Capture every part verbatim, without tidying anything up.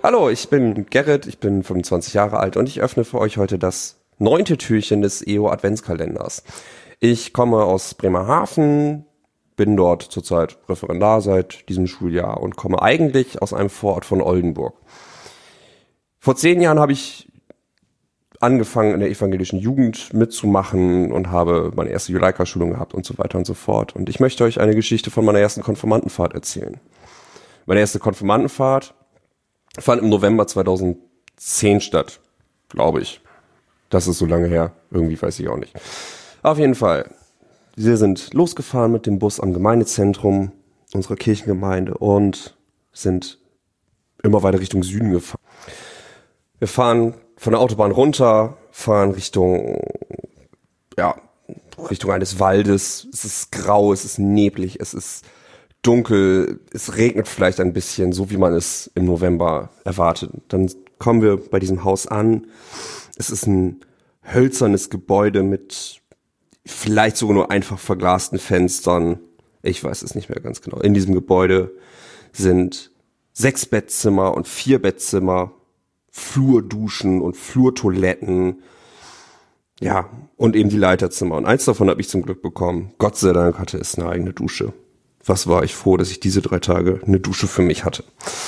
Hallo, ich bin Gerrit, ich bin fünfundzwanzig Jahre alt und ich öffne für euch heute das neunte Türchen des E O Adventskalenders. Ich komme aus Bremerhaven, bin dort zurzeit Referendar seit diesem Schuljahr und komme eigentlich aus einem Vorort von Oldenburg. Vor zehn Jahren habe ich angefangen in der evangelischen Jugend mitzumachen und habe meine erste Juleika-Schulung gehabt und so weiter und so fort. Und ich möchte euch eine Geschichte von meiner ersten Konfirmandenfahrt erzählen. Meine erste Konfirmandenfahrt fand im November zweitausendzehn statt, glaube ich. Das ist so lange her, irgendwie weiß ich auch nicht. Auf jeden Fall, wir sind losgefahren mit dem Bus am Gemeindezentrum unserer Kirchengemeinde und sind immer weiter Richtung Süden gefahren. Wir fahren von der Autobahn runter, fahren Richtung, ja, Richtung eines Waldes. Es ist grau, es ist neblig, es ist dunkel, es regnet vielleicht ein bisschen, so wie man es im November erwartet. Dann kommen wir bei diesem Haus an. Es ist ein hölzernes Gebäude mit vielleicht sogar nur einfach verglasten Fenstern. Ich weiß es nicht mehr ganz genau. In diesem Gebäude sind sechs Bettzimmer und vier Bettzimmer, Flurduschen und Flurtoiletten, ja, und eben die Leiterzimmer. Und eins davon habe ich zum Glück bekommen. Gott sei Dank hatte es eine eigene Dusche. Was war ich froh, dass ich diese drei Tage eine Dusche für mich hatte.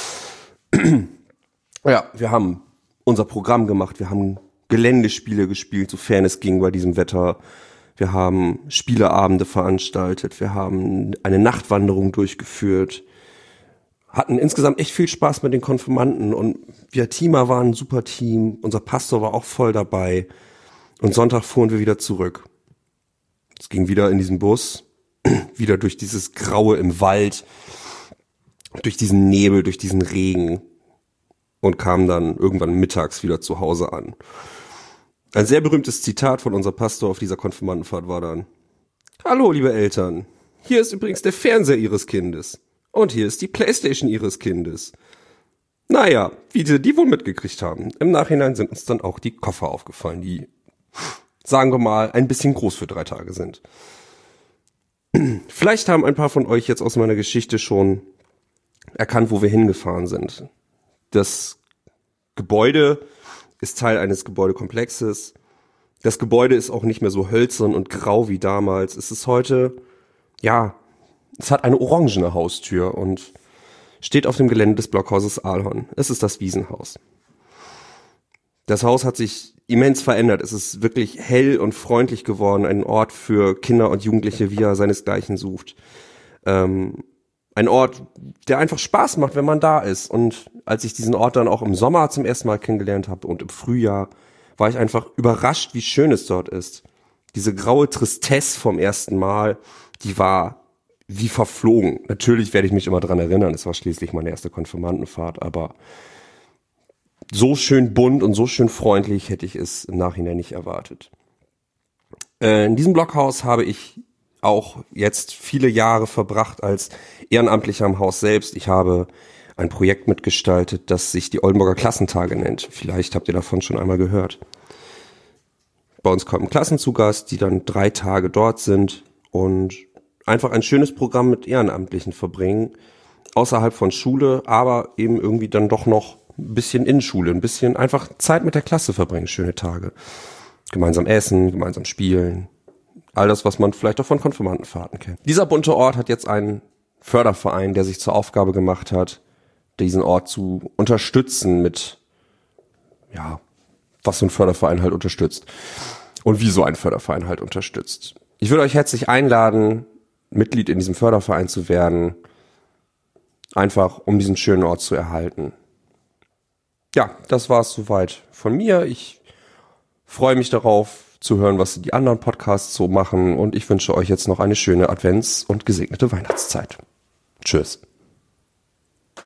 Ja, wir haben unser Programm gemacht, wir haben Geländespiele gespielt, sofern es ging bei diesem Wetter. Wir haben Spieleabende veranstaltet, wir haben eine Nachtwanderung durchgeführt, hatten insgesamt echt viel Spaß mit den Konfirmanden und wir Teamer waren ein super Team, unser Pastor war auch voll dabei und Sonntag fuhren wir wieder zurück. Es ging wieder in diesem Bus, wieder durch dieses Graue im Wald, durch diesen Nebel, durch diesen Regen und kamen dann irgendwann mittags wieder zu Hause an. Ein sehr berühmtes Zitat von unserem Pastor auf dieser Konfirmandenfahrt war dann: Hallo, liebe Eltern, hier ist übrigens der Fernseher Ihres Kindes. Und hier ist die Playstation Ihres Kindes. Naja, wie Sie die wohl mitgekriegt haben. Im Nachhinein sind uns dann auch die Koffer aufgefallen, die, sagen wir mal, ein bisschen groß für drei Tage sind. Vielleicht haben ein paar von euch jetzt aus meiner Geschichte schon erkannt, wo wir hingefahren sind. Das Gebäude ist Teil eines Gebäudekomplexes. Das Gebäude ist auch nicht mehr so hölzern und grau wie damals. Es ist heute, ja, es hat eine orangene Haustür und steht auf dem Gelände des Blockhauses Ahlhorn. Es ist das Wiesenhaus. Das Haus hat sich immens verändert. Es ist wirklich hell und freundlich geworden. Ein Ort für Kinder und Jugendliche, wie er seinesgleichen sucht. Ähm, ein Ort, der einfach Spaß macht, wenn man da ist. Und als ich diesen Ort dann auch im Sommer zum ersten Mal kennengelernt habe und im Frühjahr, war ich einfach überrascht, wie schön es dort ist. Diese graue Tristesse vom ersten Mal, die war wie verflogen. Natürlich werde ich mich immer dran erinnern, es war schließlich meine erste Konfirmandenfahrt, aber so schön bunt und so schön freundlich hätte ich es im Nachhinein nicht erwartet. Äh, in diesem Blockhaus habe ich auch jetzt viele Jahre verbracht als Ehrenamtlicher am Haus selbst. Ich habe ein Projekt mitgestaltet, das sich die Oldenburger Klassentage nennt. Vielleicht habt ihr davon schon einmal gehört. Bei uns kommen Klassen zu Gast, die dann drei Tage dort sind und einfach ein schönes Programm mit Ehrenamtlichen verbringen, außerhalb von Schule, aber eben irgendwie dann doch noch ein bisschen in Schule, ein bisschen einfach Zeit mit der Klasse verbringen, schöne Tage. Gemeinsam essen, gemeinsam spielen, all das, was man vielleicht auch von Konfirmandenfahrten kennt. Dieser bunte Ort hat jetzt einen Förderverein, der sich zur Aufgabe gemacht hat, diesen Ort zu unterstützen mit, ja, was so ein Förderverein halt unterstützt und wie so ein Förderverein halt unterstützt. Ich würde euch herzlich einladen, Mitglied in diesem Förderverein zu werden, einfach um diesen schönen Ort zu erhalten. Ja, das war es soweit von mir. Ich freue mich darauf zu hören, was die anderen Podcasts so machen und ich wünsche euch jetzt noch eine schöne Advents- und gesegnete Weihnachtszeit. Tschüss.